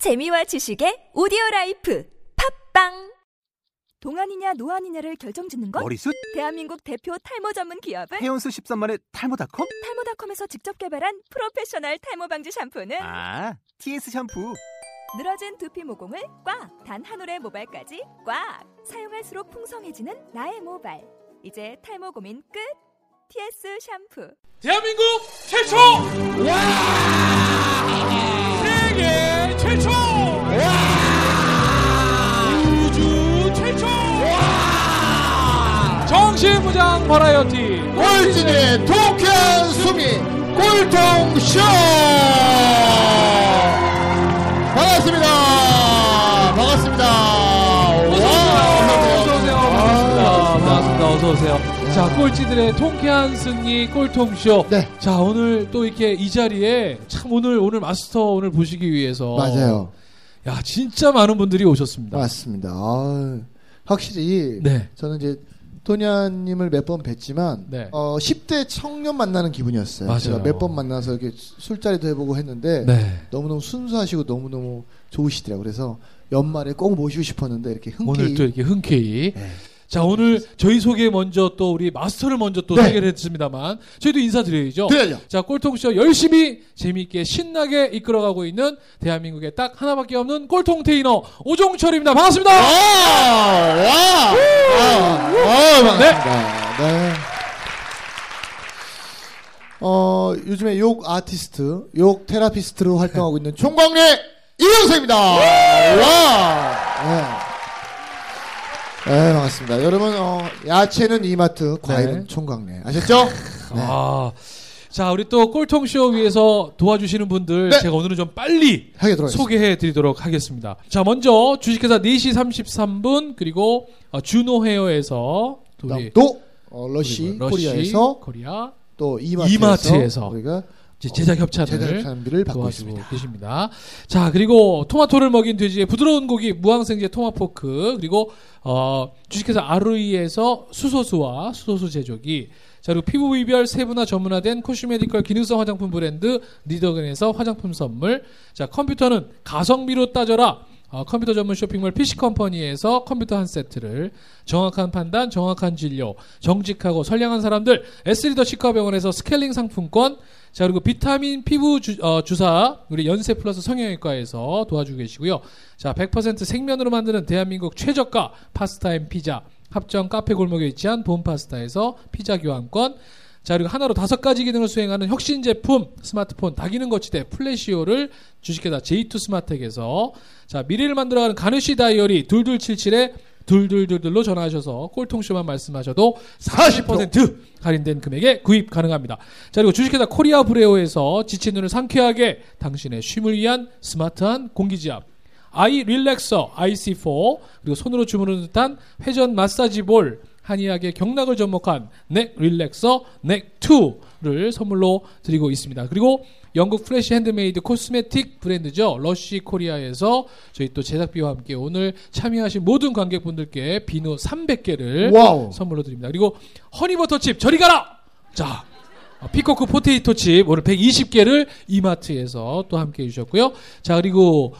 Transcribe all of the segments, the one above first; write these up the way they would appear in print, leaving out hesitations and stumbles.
재미와 지식의 오디오라이프 팝빵. 동안이냐 노안이냐를 결정짓는 것? 머리숱? 대한민국 대표 탈모 전문 기업은? 해온수 13만의 탈모닷컴? 탈모닷컴에서 직접 개발한 프로페셔널 탈모 방지 샴푸는? TS 샴푸. 늘어진 두피 모공을 꽉! 단 한 올의 모발까지 꽉! 사용할수록 풍성해지는 나의 모발. 이제 탈모 고민 끝! TS 샴푸. 대한민국 최초! 세계 최초! 우주 최초! 정신무장 버라이어티 꼴찌의 통쾌한 수미 꼴통쇼! 반갑습니다. 어서오세요. 자, 꼴찌들의 통쾌한 승리 꼴통쇼. 네. 자, 오늘 또 이렇게 이 자리에 참 오늘 마스터 오늘 보시기 위해서. 맞아요. 야, 진짜 많은 분들이 오셨습니다. 맞습니다. 확실히. 네. 저는 이제 토니아님을 몇 번 뵀지만. 네. 10대 청년 만나는 기분이었어요. 맞아요. 제가 몇 번 만나서 이렇게 술자리도 해보고 했는데. 네. 너무너무 순수하시고 너무너무 좋으시더라고요. 그래서 연말에 꼭 모시고 싶었는데 이렇게 흔쾌히. 오늘 또 이렇게 흔쾌히. 네. 자, 오늘 저희 소개 먼저 또 우리 마스터를 먼저 또 네. 소개를 했습니다만 저희도 인사드려야죠. 드려야죠. 자, 꼴통쇼 열심히 재미있게 신나게 이끌어가고 있는 대한민국에 딱 하나밖에 없는 꼴통 테이너 오종철입니다. 반갑습니다. 반갑습니다. 네. 요즘에 욕 아티스트, 욕 테라피스트로 활동하고 있는 총광래 이영석입니다. 네, 반갑습니다. 여러분, 야채는 이마트, 과일은 네. 총광래. 아셨죠? 네. 자, 우리 또 꼴통쇼 위해서 도와주시는 분들 네. 제가 오늘은 좀 빨리 소개해 드리도록 하겠습니다. 자, 먼저 주식회사 4시 33분 그리고 준호 헤어에서 또 러시 코리아에서 코리아 또 이마트에서 우리가 제작 협찬비를 받고 있습니다. 계십니다. 자, 그리고 토마토를 먹인 돼지의 부드러운 고기 무항생제 토마포크 그리고 주식회사 아루이에서 수소수와 수소수 제조기 자, 그리고 피부 이별 세분화 전문화된 코슈메디컬 기능성 화장품 브랜드 리더근에서 화장품 선물 자, 컴퓨터는 가성비로 따져라 컴퓨터 전문 쇼핑몰 PC컴퍼니에서 컴퓨터 한 세트를 정확한 판단, 정확한 진료, 정직하고 선량한 사람들 S리더 치과병원에서 스케일링 상품권 자, 그리고 비타민 피부 주사 우리 연세 플러스 성형외과에서 도와주고 계시고요. 자, 100% 생면으로 만드는 대한민국 최저가 파스타 앤 피자 합정 카페 골목에 위치한 봄파스타에서 피자 교환권 자, 그리고 하나로 5가지 기능을 수행하는 혁신 제품 스마트폰 다기능 거치대 플래시오를 주식회사 J2 스마텍에서 자, 미래를 만들어가는 가느시 다이어리 2277에 둘둘둘둘로 전화하셔서 꼴통쇼만 말씀하셔도 40% 할인된 금액에 구입 가능합니다. 자, 그리고 주식회사 코리아 브레오에서 지친 눈을 상쾌하게 당신의 쉼을 위한 스마트한 공기지압 아이 릴렉서 IC4 그리고 손으로 주무르는 듯한 회전 마사지 볼 한의학의 경락을 접목한 넥 릴렉서 넥2를 선물로 드리고 있습니다. 그리고 영국 프레시 핸드메이드 코스메틱 브랜드죠. 러쉬 코리아에서 저희 또 제작비와 함께 오늘 참여하신 모든 관객분들께 비누 300개를 선물로 드립니다. 그리고 허니버터칩 저리 가라! 자, 피코크 포테이토 칩 오늘 120개를 이마트에서 또 함께 해주셨고요. 자, 그리고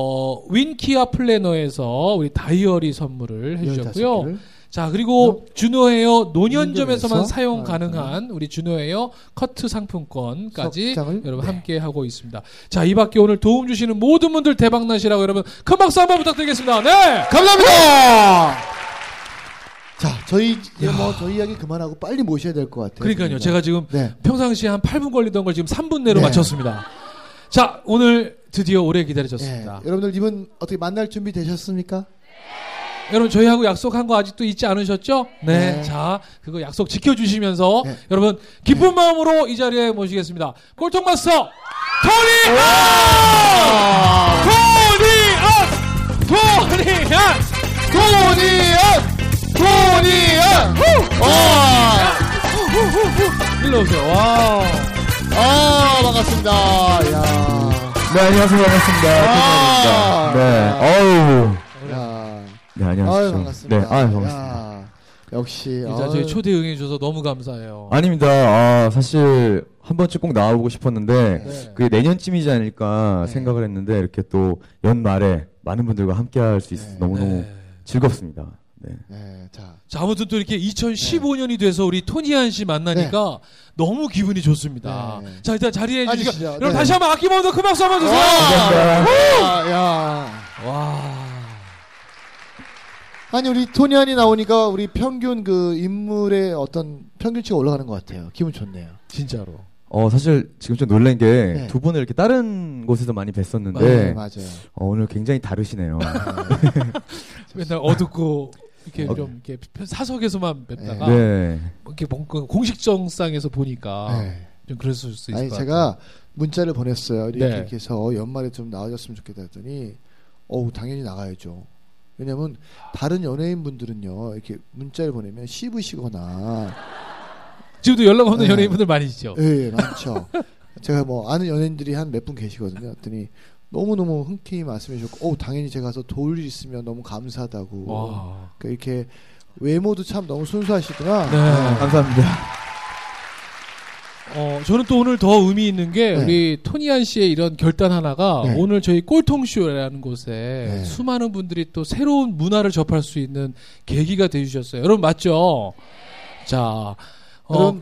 윈키아 플래너에서 우리 다이어리 선물을 해주셨고요. 15개를. 자, 그리고 준호헤어 노년점에서만 사용 가능한 우리 준호헤어 커트 상품권까지 여러분 함께 하고 있습니다. 자, 이 밖에 오늘 도움 주시는 모든 분들 대박나시라고 여러분 큰 박수 한번 부탁드리겠습니다. 네! 감사합니다! 자, 저희 이야기 그만하고 빨리 모셔야 될 것 같아요. 그러니까요. 제가 지금 평상시에 한 8분 걸리던 걸 지금 3분 내로 마쳤습니다. 자, 오늘 드디어 오래 기다리셨습니다. 여러분들 이분 어떻게 만날 준비 되셨습니까? 여러분 저희하고 약속한 거 아직도 잊지 않으셨죠? 네. 자, 그거 약속 지켜주시면서 여러분 기쁜 마음으로 이 자리에 모시겠습니다. 꼴통마스터 토니안 일로 오세요. 와. 반갑습니다. 야. 네, 안녕하세요. 반갑습니다. 토니안입니다. 네. 어우. 네, 안녕하세요. 반갑습니다. 네, 반갑습니다. 역시. 자, 저희 초대 응해주셔서 너무 감사해요. 아닙니다. 사실 한 번쯤 꼭 나와보고 싶었는데 네. 그게 내년쯤이지 않을까 생각을 했는데 이렇게 또 연말에 많은 분들과 함께할 수 있어서 너무너무 즐겁습니다. 네. 네, 자, 아무튼 또 이렇게 2015년이 돼서 우리 토니안 씨 만나니까 너무 기분이 좋습니다. 네. 자, 일단 자리에 앉으시죠. 해주시죠. 네. 여러분 다시 한번 아낌없는 큰 박수 한번 주세요. 야. 와. 아니 우리 토니안이 나오니까 우리 평균 그 인물의 어떤 평균치가 올라가는 것 같아요. 기분 좋네요. 진짜로. 사실 지금 좀 놀란 게 네. 두 분을 이렇게 다른 곳에서 많이 뵀었는데 네, 맞아요. 오늘 굉장히 다르시네요. 맨날 어둡고 이렇게 좀 이렇게 사석에서만 뵙다가 네. 이렇게 뭔가 공식 정상에서 보니까 네. 좀 그랬을 수 있을 아니 것 제가 같아요. 문자를 보냈어요. 이렇게, 네. 이렇게 해서 연말에 좀 나와줬으면 좋겠다 했더니 당연히 나가야죠. 왜냐면 다른 연예인 분들은요 이렇게 문자를 보내면 씹으시거나 지금도 연락 없는 네. 연예인분들 많이 있죠. 예, 많죠. 제가 뭐 아는 연예인들이 한 몇 분 계시거든요. 했더니 너무너무 흔쾌히 말씀해 주셨고 당연히 제가 가서 도울 일 있으면 너무 감사하다고. 와. 그러니까 이렇게 외모도 참 너무 순수하시구나. 네. 감사합니다. 저는 또 오늘 더 의미 있는 게 네. 우리 토니안 씨의 이런 결단 하나가 네. 오늘 저희 꼴통쇼라는 곳에 네. 수많은 분들이 또 새로운 문화를 접할 수 있는 계기가 되주셨어요. 여러분 맞죠? 자, 그럼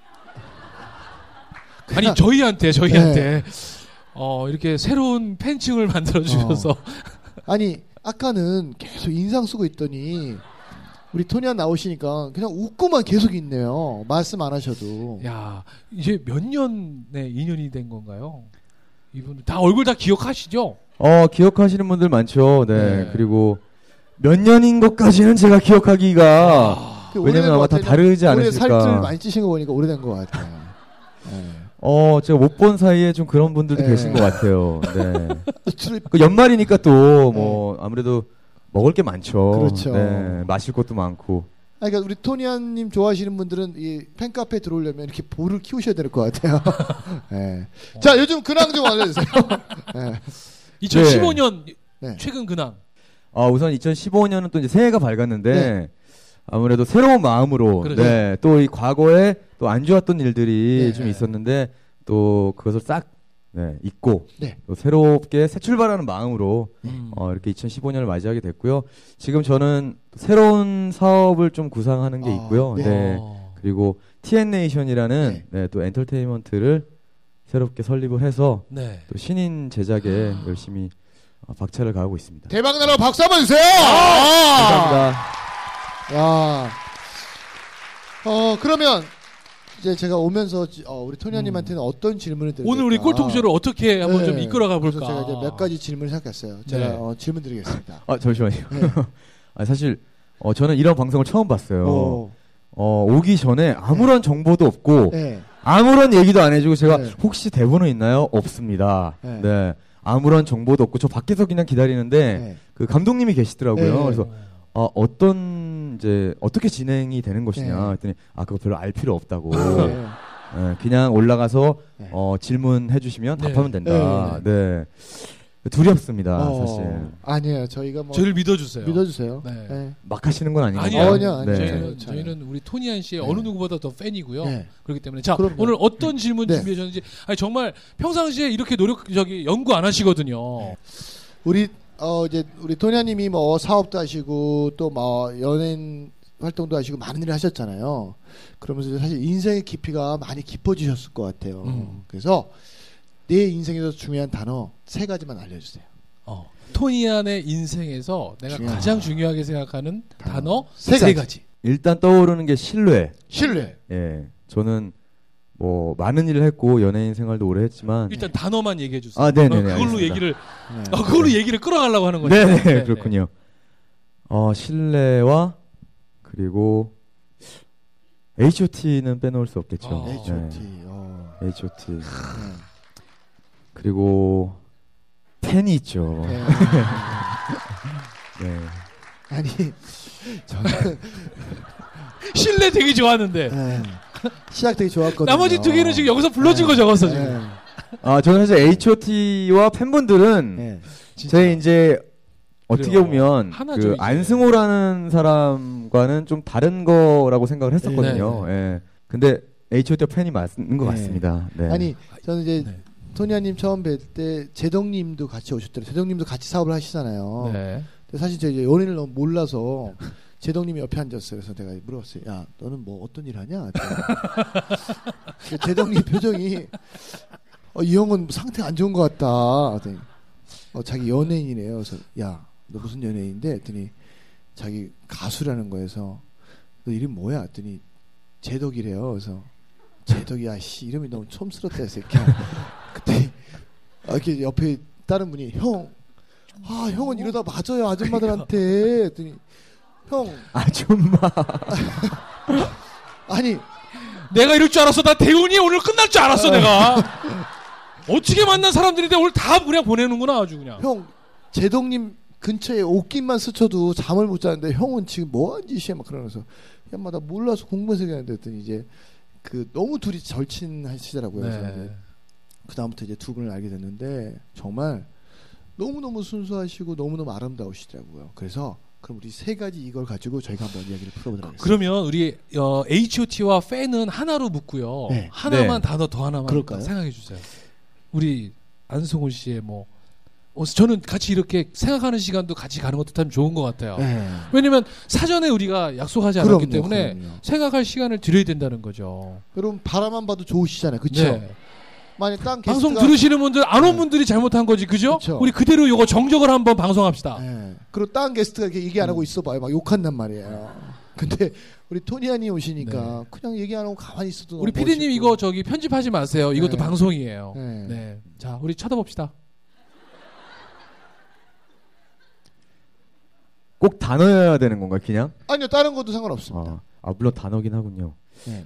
아니 저희한테 네. 이렇게 새로운 팬층을 만들어 주셔서 아니 아까는 계속 인상 쓰고 있더니 우리 토니안 나오시니까 그냥 웃고만 계속 있네요. 말씀 안 하셔도. 야 이제 몇 년의 인연이 된 건가요? 이분 다 얼굴 다 기억하시죠? 기억하시는 분들 많죠. 네. 네. 그리고 몇 년인 것까지는 제가 기억하기가 왜냐면 아마 다 다르지 올해 않으실까. 살들 많이 찌신 거 보니까 오래된 것 같아요. 네. 제가 못 본 사이에 좀 그런 분들도 네. 계신 것 같아요. 네. 그 연말이니까 또 뭐 아무래도 먹을 게 많죠. 그렇죠. 네. 마실 것도 많고. 그러니까 우리 토니안님 좋아하시는 분들은 이 팬카페 들어오려면 이렇게 볼을 키우셔야 될 것 같아요. 네. 자 요즘 근황 좀 알려주세요. 네. 2015년 네. 최근 근황. 우선 2015년은 또 이제 새해가 밝았는데 네. 아무래도 새로운 마음으로 그렇죠. 네, 또 이 과거에 또 안 좋았던 일들이 네. 좀 있었는데 또 그것을 싹 잊고 네. 또 새롭게 새 출발하는 마음으로 음. 이렇게 2015년을 맞이하게 됐고요. 지금 저는 새로운 사업을 좀 구상하는 게 있고요. 네. 네. 그리고 TN네이션이라는 네. 또 엔터테인먼트를 새롭게 설립을 해서 네. 또 신인 제작에 열심히 박차를 가하고 있습니다. 대박나라 박수 한번 주세요. 감사합니다. 야. 그러면 이제 제가 오면서 우리 토니안님한테는 어떤 질문을 드릴까? 오늘 우리 꼴통쇼를 어떻게 한번 좀 네. 이끌어가 그래서 볼까? 제가 이제 몇 가지 질문을 생각했어요. 제가 네. 질문 드리겠습니다. 잠시만요. 네. 사실 저는 이런 방송을 처음 봤어요. 오. 오기 전에 아무런 정보도 없고 네. 아무런 얘기도 안 해주고 제가 네. 혹시 대본은 있나요? 없습니다. 네. 네. 아무런 정보도 없고 저 밖에서 그냥 기다리는데 네. 그 감독님이 계시더라고요. 네. 그래서 어떻게 진행이 되는 것이냐 네. 했더니 그거 별로 알 필요 없다고. 네. 그냥 올라가서 네. 질문해 주시면 네. 답하면 된다. 네. 두렵습니다, 어, 사실. 아니에요. 저희가 뭐 저희를 믿어주세요. 믿어주세요. 네. 네. 막 하시는 건 아니고. 아니요. 아니요. 네. 저희는 우리 토니안 씨의 네. 어느 누구보다 더 팬이고요. 네. 그렇기 때문에 자 그럼요. 오늘 어떤 질문 네. 준비하셨는지 정말 평상시에 이렇게 연구 안 하시거든요. 우리 이제 우리 토니안님이 뭐 사업도 하시고 또 뭐 연예인 활동도 하시고 많은 일을 하셨잖아요. 그러면서 사실 인생의 깊이가 많이 깊어지셨을 것 같아요. 그래서 내 인생에서 중요한 단어 3가지만 알려주세요. 토니안의 인생에서 내가 중요한 가장 중요하게 생각하는 단어 세 세 가지. 가지. 일단 떠오르는 게 신뢰. 신뢰. 예. 저는 뭐 많은 일을 했고 연예인 생활도 오래 했지만 일단 단어만 얘기해 주세요. 네네네. 그걸로 알겠습니다. 얘기를 네. 그걸로 얘기를 끌어가려고 하는 거죠. 네네. 그렇군요. 신뢰와 그리고 H.O.T는 빼놓을 수 없겠죠. H.O.T. 네. H.O.T. 그리고 팬이 있죠. 네. 네. 아니 저는 신뢰 되게 좋았는데 네. 시작 되게 좋았거든요. 나머지 2개는 지금 여기서 불러준 거 적었어 지금. 네. 저는 사실 H.O.T와 팬분들은 네. 제 이제 어떻게 그래요. 보면 하나죠, 그 이제. 안승호라는 사람과는 좀 다른 거라고 생각을 했었거든요. 네, 예. 근데 H.O.T 팬이 맞는 것 네. 같습니다. 네. 아니 저는 이제 네. 토니아님 처음 뵐 때 제동님도 같이 오셨더라고요. 제동님도 같이 사업을 하시잖아요. 네. 근데 사실 제가 연예인을 너무 몰라서 제동님이 옆에 앉았어요. 그래서 내가 물어봤어요. 야, 너는 뭐 어떤 일 하냐? 제동님 표정이 이 형은 상태가 안 좋은 것 같다. 그랬더니 자기 연예인이래요. 그래서 야, 너 무슨 연예인인데? 했더니 자기 가수라는 거에서 너 이름 뭐야? 했더니 제덕이래요. 그래서 제덕이야, 씨 이름이 너무 촌스럽다 이 새끼야. 그때 이렇게 옆에 다른 분이 형은 이러다 맞아요 아줌마들한테. 했더니 형 아줌마. 아니 내가 이럴 줄 알았어. 나 대운이 오늘 끝날 줄 알았어. 내가 어떻게 만난 사람들인데 오늘 다 그냥 보내는구나 아주 그냥. 형 제동님 근처에 옷깃만 스쳐도 잠을 못 자는데 형은 지금 뭐한 짓이야 막 그러면서 야, 나 몰라서 공부해서 얘기하는데 했더니 이제 그 너무 둘이 절친하시더라고요. 그래서 네. 그 다음부터 이제 두 분을 알게 됐는데 정말 너무너무 순수하시고 너무너무 아름다우시더라고요. 그래서 그럼 우리 세 가지 이걸 가지고 저희가 한번 이야기를 풀어보도록 하겠습니다. 그러면 우리 H.O.T와 팬은 하나로 묶고요. 네. 하나만 네. 단어 더 하나만 그럴까요? 생각해 주세요. 우리 안승호 씨의 뭐 저는 같이 이렇게 생각하는 시간도 같이 가는 것도 참 좋은 것 같아요. 네. 왜냐면 사전에 우리가 약속하지 않았기 그럼요, 때문에 그럼요. 생각할 시간을 드려야 된다는 거죠. 여러분 바라만 봐도 좋으시잖아요. 그렇죠? 네. 만약 딴 방송 게스트가 들으시는 분들 안 온 네. 분들이 잘못한 거지, 그죠? 그쵸. 우리 그대로 이거 정적을 한번 방송합시다. 네. 그리고 딴 게스트가 이렇게 얘기 안 하고 있어봐요. 막 욕한단 말이에요. 근데 우리 토니안이 오시니까 그냥 얘기 안 하고 가만히 있어도 우리 너무 피디님 멋있고. 이거 저기 편집하지 마세요. 이것도 네. 방송이에요. 네. 네. 자, 우리 쳐다봅시다. 꼭 단어여야 되는 건가요, 그냥? 아니요 다른 것도 상관없습니다. 물론 단어긴 하군요. 네.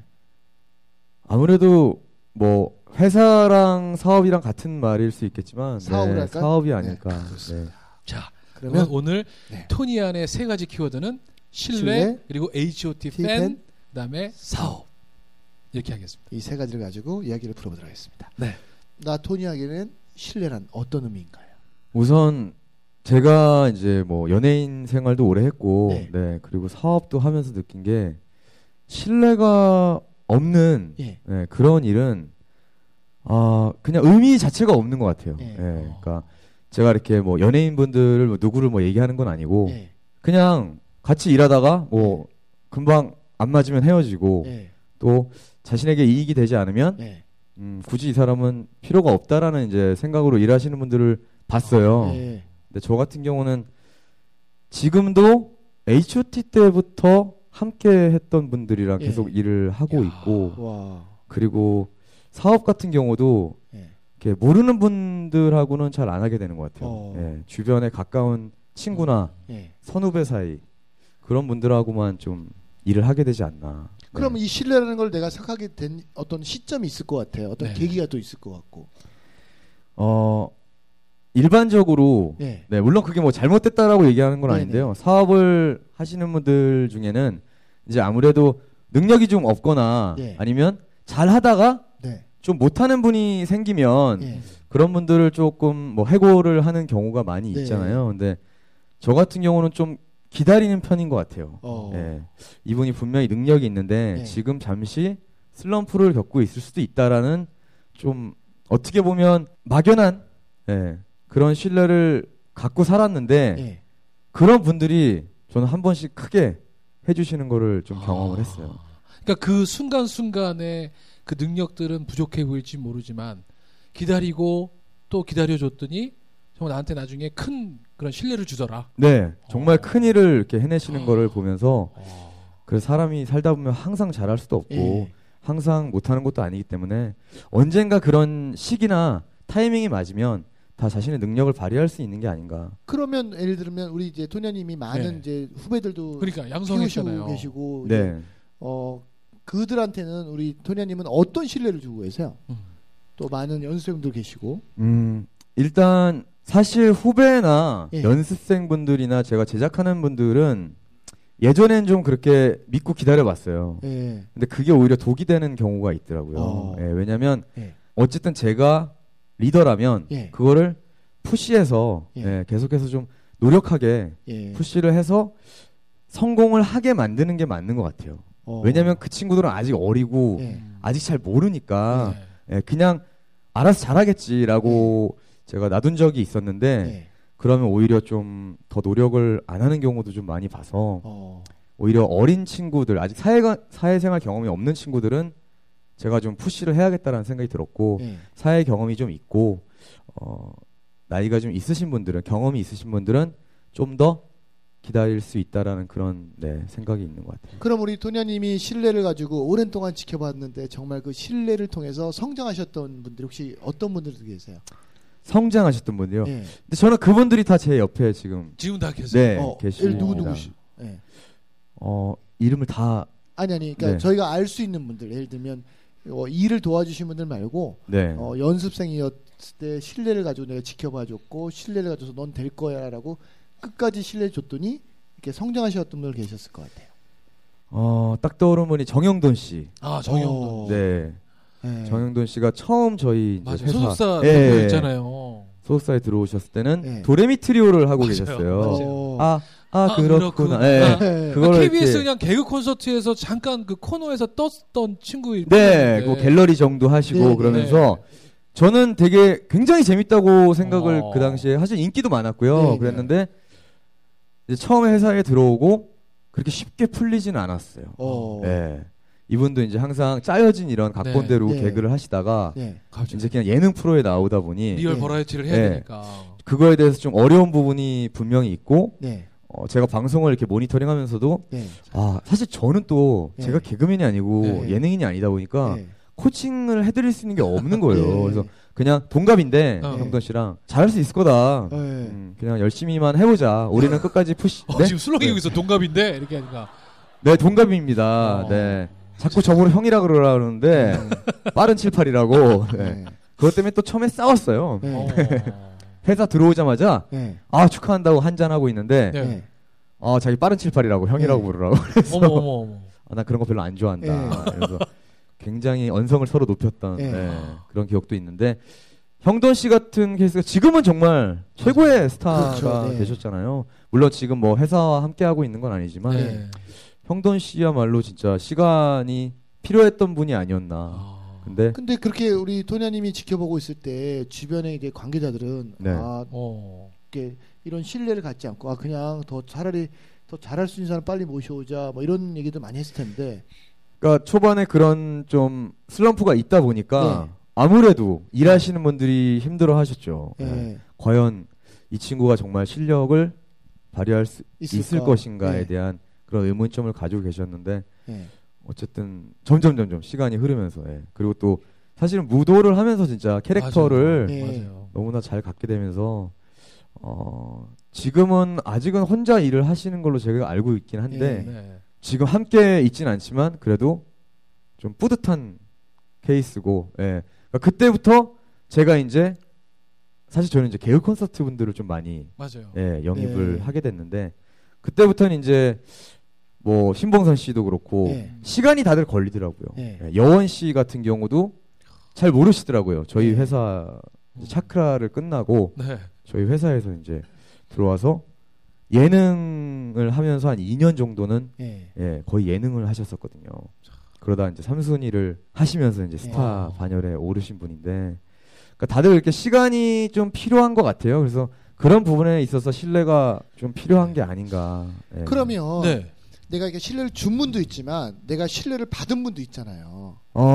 아무래도 뭐 회사랑 사업이랑 같은 말일 수 있겠지만 사업을 네, 할까요? 사업이 아닐까. 네, 그렇습니다. 자, 그러면 그러면 오늘 네. 토니안의 세 가지 키워드는 신뢰, 신뢰, 그리고 H.O.T T 팬, 팬, 그다음에 사업. 이렇게 하겠습니다. 이 세 가지를 가지고 이야기를 풀어보도록 하겠습니다. 네. 나 토니에게는 신뢰란 어떤 의미인가요? 우선 제가 이제 뭐 연예인 생활도 오래 했고, 네. 네, 그리고 사업도 하면서 느낀 게 신뢰가 없는 예. 네, 그런 일은 그냥 의미 자체가 없는 것 같아요. 예. 네, 그러니까 제가 이렇게 뭐 연예인분들을 뭐 누구를 뭐 얘기하는 건 아니고 예. 그냥 같이 일하다가 뭐 금방 안 맞으면 헤어지고 예. 또 자신에게 이익이 되지 않으면 예. 굳이 이 사람은 필요가 없다라는 이제 생각으로 일하시는 분들을 봤어요. 예. 근데 저 같은 경우는 지금도 H.O.T 때부터 함께 했던 분들이랑 예. 계속 일을 하고 야. 있고 와. 그리고 사업 같은 경우도 예. 이렇게 모르는 분들하고는 잘 안 하게 되는 것 같아요. 예, 주변에 가까운 친구나 예. 선후배 사이 그런 분들하고만 좀 일을 하게 되지 않나. 그러면 이 신뢰라는 걸 내가 생각하게 된 어떤 시점이 있을 것 같아요. 어떤 네. 계기가 또 있을 것 같고. 일반적으로 예. 네, 물론 그게 뭐 잘못됐다라고 얘기하는 건 네네. 아닌데요. 사업을 하시는 분들 중에는 이제 아무래도 능력이 좀 없거나 예. 아니면 잘 하다가 네. 좀 못하는 분이 생기면 예. 그런 분들을 조금 뭐 해고를 하는 경우가 많이 네. 있잖아요. 근데 저 같은 경우는 좀 기다리는 편인 것 같아요. 어. 예. 이분이 분명히 능력이 있는데 네. 지금 잠시 슬럼프를 겪고 있을 수도 있다라는 좀 어떻게 보면 막연한 예, 그런 신뢰를 갖고 살았는데 예. 그런 분들이 저는 한 번씩 크게 해주시는 거를 좀 경험을 했어요. 그러니까 그 순간순간에 그 능력들은 부족해 보일지 모르지만 기다리고 또 기다려줬더니 정말 나한테 나중에 큰 그런 신뢰를 주더라. 네, 정말 큰 일을 이렇게 해내시는 거를 보면서 그래서 사람이 살다 보면 항상 잘할 수도 없고 예. 항상 못하는 것도 아니기 때문에 언젠가 그런 시기나 타이밍이 맞으면 다 자신의 능력을 발휘할 수 있는 게 아닌가. 그러면 예를 들면 우리 이제 토냐님이 많은 네. 이제 후배들도 그러니까 키우시고 양성했잖아요. 계시고 네. 그들한테는 우리 토냐님은 어떤 신뢰를 주고 계세요? 또 많은 연수생들 계시고. 일단 사실 후배나 예. 연습생분들이나 제가 제작하는 분들은 예전엔 좀 그렇게 믿고 기다려봤어요. 예. 근데 그게 오히려 독이 되는 경우가 있더라고요. 예, 왜냐면 예. 어쨌든 제가 리더라면 예. 그거를 푸시해서 예. 예, 계속해서 좀 노력하게 예. 푸시를 해서 성공을 하게 만드는 게 맞는 것 같아요. 왜냐면 그 친구들은 아직 어리고 예. 아직 잘 모르니까 네. 예, 그냥 알아서 잘하겠지라고 제가 놔둔 적이 있었는데 예. 그러면 오히려 좀 더 노력을 안 하는 경우도 좀 많이 봐서 오히려 어린 친구들 아직 사회생활 경험이 없는 친구들은 제가 좀 푸시를 해야겠다라는 생각이 들었고 예. 사회 경험이 좀 있고 나이가 좀 있으신 분들은 경험이 있으신 분들은 좀 더 기다릴 수 있다라는 그런 생각이 있는 것 같아요. 그럼 우리 토냐님이 신뢰를 가지고 오랜 동안 지켜봤는데 정말 그 신뢰를 통해서 성장하셨던 분들 혹시 어떤 분들도 계세요? 성장하셨던 분들요. 예. 근데 저는 그분들이 다 제 옆에 지금 다 계세요. 네, 계시고 누구시? 예. 이름을 다 아니 그러니까 네. 저희가 알 수 있는 분들 예를 들면 일을 도와주신 분들 말고 네. 연습생이었을 때 신뢰를 가지고 내가 지켜봐줬고 신뢰를 가져서 넌 될 거야라고 끝까지 신뢰 줬더니 이렇게 성장하셨던 분들 계셨을 것 같아요. 딱 떠오르는 분이 정영돈 씨. 아, 정영돈. 네. 네. 정영돈 씨가 처음 저희 맞아요. 회사 소속사였잖아요. 소속사에 들어오셨을 때는 네. 도레미 트리오를 하고 맞아요. 계셨어요. 맞아요. 그렇구나. 네. 그걸 KBS 이렇게 그냥 개그 콘서트에서 잠깐 그 코너에서 떴던 친구. 네, 그 갤러리 정도 하시고 네, 그러면서 저는 되게 굉장히 재밌다고 생각을 그 당시에 사실 인기도 많았고요. 네, 그랬는데 이제 처음에 회사에 들어오고 그렇게 쉽게 풀리지는 않았어요. 네. 이분도 이제 항상 짜여진 이런 각본대로 네. 개그를 하시다가 네. 이제 그냥 예능 프로에 나오다 보니 리얼 네. 버라이어티를 해야 네. 되니까. 그거에 대해서 좀 어려운 부분이 분명히 있고 네. 제가 방송을 이렇게 모니터링하면서도 네. 사실 저는 또 네. 제가 개그맨이 아니고 네. 예능인이 아니다 보니까 네. 코칭을 해드릴 수 있는 게 없는 거예요. 네. 그래서 그냥 동갑인데 어. 형돈 씨랑 잘할 수 있을 거다. 네. 그냥 열심히만 해보자. 우리는 끝까지 푸시. 네? 지금 술렁이고 있어. 동갑인데 이렇게 하니까. 네, 동갑입니다. 네. 자꾸 저보고 형이라 그러는데 빠른 78이라고. 네. 네. 그것 때문에 또 처음에 싸웠어요. 네. 회사 들어오자마자 네. 축하한다고 한잔 하고 있는데 네. 네. 자기 빠른 78이라고 형이라고 네. 부르라고. 그래서 어머. 나 그런 거 별로 안 좋아한다. 네. 그래서 굉장히 언성을 서로 높였던 네. 그런 기억도 있는데 형돈 씨 같은 케이스가 지금은 정말 최고의 스타가 그렇죠. 네. 되셨잖아요. 물론 지금 뭐 회사와 함께 하고 있는 건 아니지만 네. 형돈 씨야말로 진짜 시간이 필요했던 분이 아니었나. 근데 그렇게 우리 토냐님이 지켜보고 있을 때 주변의 이제 관계자들은 네. 이렇게 이런 신뢰를 갖지 않고 그냥 차라리 더 잘할 수 있는 사람 빨리 모셔오자 뭐 이런 얘기도 많이 했을 텐데. 그러니까 초반에 그런 좀 슬럼프가 있다 보니까 네. 아무래도 일하시는 분들이 힘들어하셨죠. 네. 네. 과연 이 친구가 정말 실력을 발휘할 수 있을 것인가에 네. 대한 그런 의문점을 가지고 계셨는데 네. 어쨌든 점점 시간이 흐르면서 그리고 또 사실은 무도를 하면서 진짜 캐릭터를 네. 맞아요. 너무나 잘 갖게 되면서 지금은 아직은 혼자 일을 하시는 걸로 제가 알고 있긴 한데 네. 지금 함께 있진 않지만 그래도 좀 뿌듯한 케이스고 그러니까 그때부터 제가 이제 사실 저는 이제 개그 콘서트 분들을 좀 많이 맞아요. 영입을 네. 하게 됐는데 그때부터는 이제 뭐 신봉선 씨도 그렇고 네. 시간이 다들 걸리더라고요. 네. 여원 씨 같은 경우도 잘 모르시더라고요. 저희 네. 회사 차크라를 끝나고 네. 저희 회사에서 이제 들어와서 예능을 하면서 한 2년 정도는 네. 거의 예능을 하셨었거든요. 그러다 이제 삼순위를 하시면서 이제 스타 반열에 오르신 분인데, 그러니까 다들 이렇게 시간이 좀 필요한 것 같아요. 그래서 그런 부분에 있어서 신뢰가 좀 필요한 게 아닌가. 그러면 네. 내가 이게 신뢰를 준 분도 있지만 내가 신뢰를 받은 분도 있잖아요.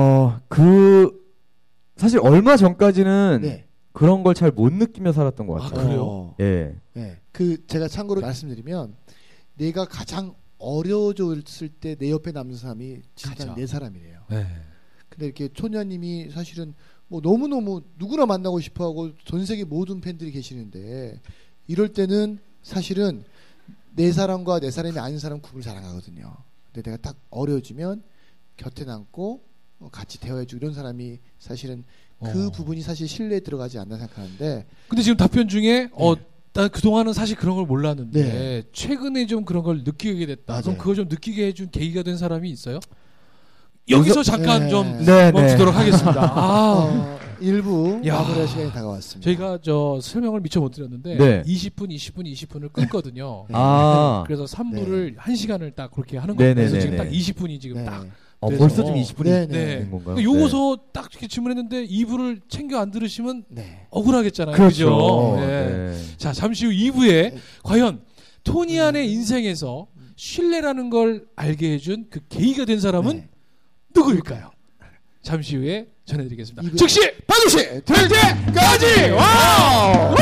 사실 얼마 전까지는 네. 그런 걸 잘 못 느끼며 살았던 것 같아요. 그래요? 예. 네. 제가 참고로 말씀드리면 내가 가장 어려워졌을 때 내 옆에 남는 사람이 진짜 내 사람이래요. 네. 근데 이렇게 초녀님이 사실은 뭐 너무너무 누구나 만나고 싶어하고 전 세계 모든 팬들이 계시는데 이럴 때는 사실은 내 사람과 내 사람이 아닌 사람 구분을 잘 안 하거든요. 근데 내가 딱 어려워지면 곁에 남고 같이 대화해주고 이런 사람이 사실은 그 부분이 사실 신뢰에 들어가지 않나 생각하는데. 근데 지금 답변 중에 난 그동안은 사실 그런 걸 몰랐는데 네. 최근에 좀 그런 걸 느끼게 됐다. 맞아요. 그럼 그걸 좀 느끼게 해준 계기가 된 사람이 있어요? 여기서 잠깐 네. 좀 네, 멈추도록 네. 하겠습니다. 일부 야. 마무리할 시간이 다가왔습니다. 저희가 저 설명을 미처 못 드렸는데 네. 20분을 끊거든요. 네. 아, 그래서 3부를 1시간을 딱 그렇게 하는 네네네네. 거예요. 그래서 지금 딱 20분이 지금 네. 딱. 벌써 좀 20분이 네, 네. 된 건가요? 요거서 딱 이렇게 질문했는데 2부를 챙겨 안 들으시면 네. 억울하겠잖아요. 그렇죠. 그죠? 네. 네. 자, 잠시 후 2부에 과연 토니안의 인생에서 신뢰라는 걸 알게 해준 그 계기가 된 사람은 네. 누구일까요? 잠시 후에 전해드리겠습니다. 2부. 즉시 반드시 될 때까지 와우!